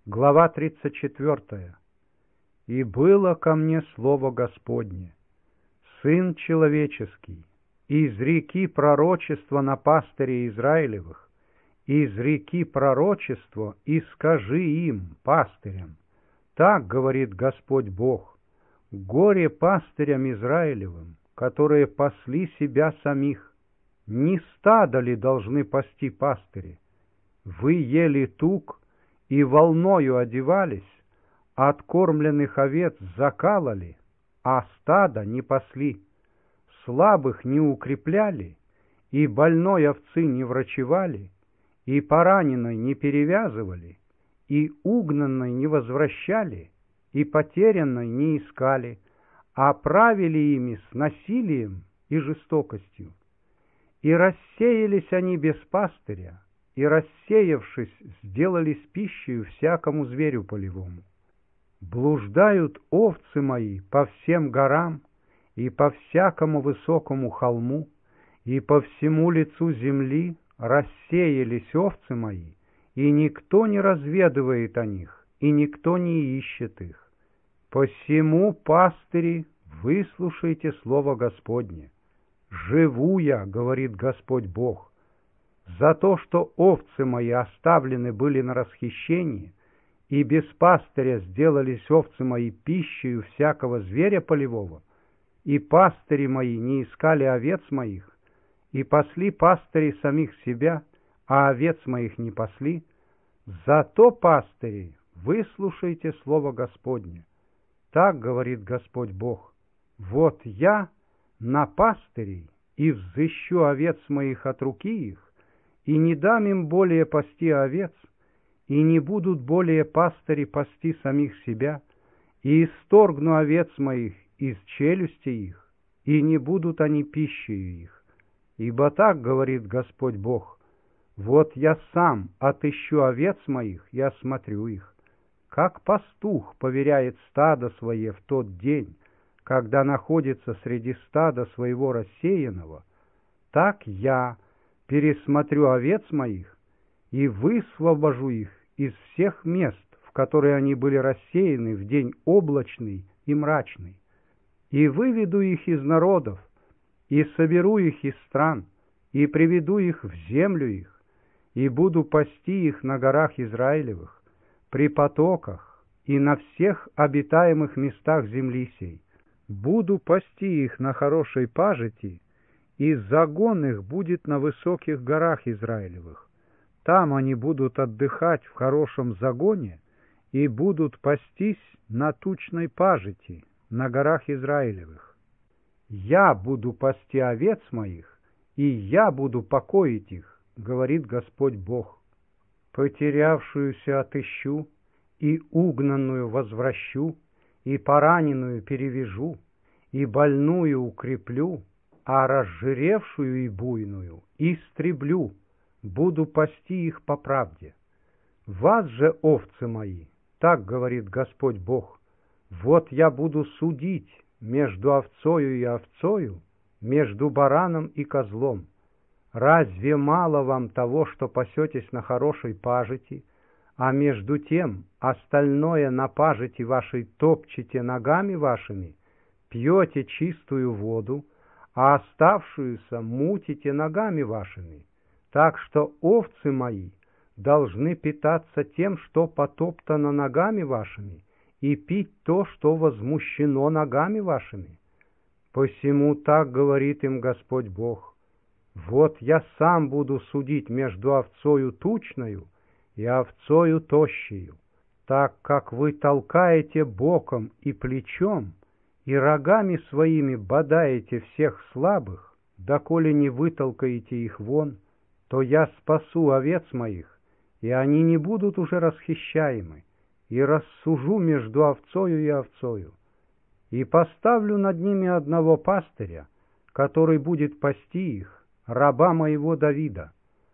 Глава 34. «И было ко мне слово Господне: Сын человеческий, изреки пророчество на пастырей Израилевых, изреки пророчество и скажи им, пастырям: так говорит Господь Бог: горе пастырям Израилевым, которые пасли себя самих. Не стадо ли должны пасти пастыри? Вы ели тук и волною одевались, откормленных овец закалали, а стадо не пасли, слабых не укрепляли, и больной овцы не врачевали, и пораненной не перевязывали, и угнанной не возвращали, и потерянной не искали, а правили ими с насилием и жестокостью. И рассеялись они без пастыря, и, рассеявшись, сделались пищей всякому зверю полевому. Блуждают овцы мои по всем горам и по всякому высокому холму, и по всему лицу земли рассеялись овцы мои, и никто не разведывает о них, и никто не ищет их. Посему, пастыри, выслушайте слово Господне. Живу я, говорит Господь Бог, за то, что овцы мои оставлены были на расхищении, и без пастыря сделались овцы мои пищею всякого зверя полевого, и пастыри мои не искали овец моих, и пасли пастыри самих себя, а овец моих не пасли. Зато, пастыри, выслушайте слово Господне. Так говорит Господь Бог: вот я на пастырей и взыщу овец моих от руки их, и не дам им более пасти овец, и не будут более пастыри пасти самих себя, и исторгну овец моих из челюсти их, и не будут они пищею их. Ибо так говорит Господь Бог: вот я сам отыщу овец моих и осмотрю их, как пастух поверяет стадо свое в тот день, когда находится среди стада своего рассеянного, так я пересмотрю овец моих и высвобожу их из всех мест, в которые они были рассеяны в день облачный и мрачный, и выведу их из народов, и соберу их из стран, и приведу их в землю их, и буду пасти их на горах Израилевых, при потоках и на всех обитаемых местах земли сей. Буду пасти их на хорошей пажити, и загон их будет на высоких горах Израилевых. Там они будут отдыхать в хорошем загоне и будут пастись на тучной пажити на горах Израилевых. Я буду пасти овец моих, и я буду покоить их, говорит Господь Бог. Потерявшуюся отыщу, и угнанную возвращу, и пораненную перевяжу, и больную укреплю, а разжиревшую и буйную истреблю, буду пасти их по правде. Вас же, овцы мои, так говорит Господь Бог, вот я буду судить между овцою и овцою, между бараном и козлом. Разве мало вам того, что пасетесь на хорошей пажити, а между тем остальное на пажити вашей топчете ногами вашими, пьете чистую воду, а оставшуюся мутите ногами вашими, так что овцы мои должны питаться тем, что потоптано ногами вашими, и пить то, что возмущено ногами вашими. Посему так говорит им Господь Бог: вот я сам буду судить между овцою тучною и овцою тощею, так как вы толкаете боком и плечом, и рогами своими бодаете всех слабых, доколе не вытолкаете их вон, то я спасу овец моих, и они не будут уже расхищаемы, и рассужу между овцою и овцою, и поставлю над ними одного пастыря, который будет пасти их, раба моего Давида.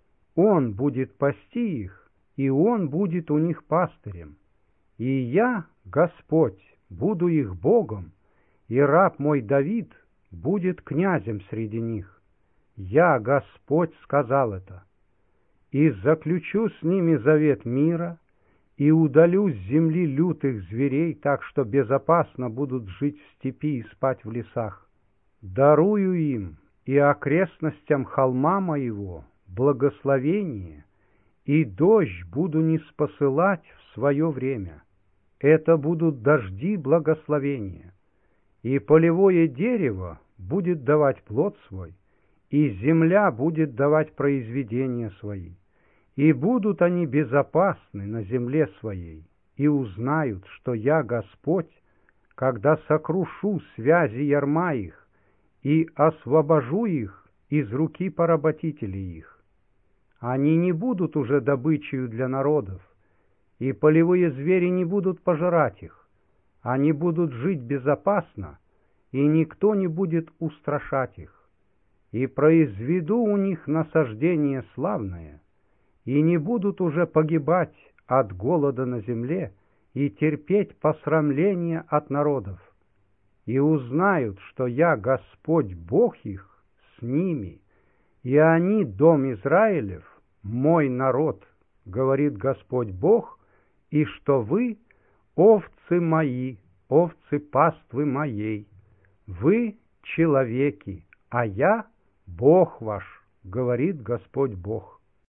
Он будет пасти их, и он будет у них пастырем. И я, Господь, буду их Богом, и раб мой Давид будет князем среди них. Я, Господь, сказал это. И заключу с ними завет мира, и удалю с земли лютых зверей, так что безопасно будут жить в степи и спать в лесах. Дарую им и окрестностям холма моего благословение, и дождь буду ниспосылать в свое время. Это будут дожди благословения, и полевое дерево будет давать плод свой, и земля будет давать произведения свои, и будут они безопасны на земле своей, и узнают, что я Господь, когда сокрушу связи ярма их и освобожу их из руки поработителей их. Они не будут уже добычею для народов, и полевые звери не будут пожирать их. Они будут жить безопасно, и никто не будет устрашать их. И произведу у них насаждение славное, и не будут уже погибать от голода на земле и терпеть посрамления от народов. И узнают, что я Господь Бог их с ними, и они, дом Израилев, мой народ, говорит Господь Бог, и что вы овцы мои, овцы паствы моей. Вы человеки, а я Бог ваш, говорит Господь Бог.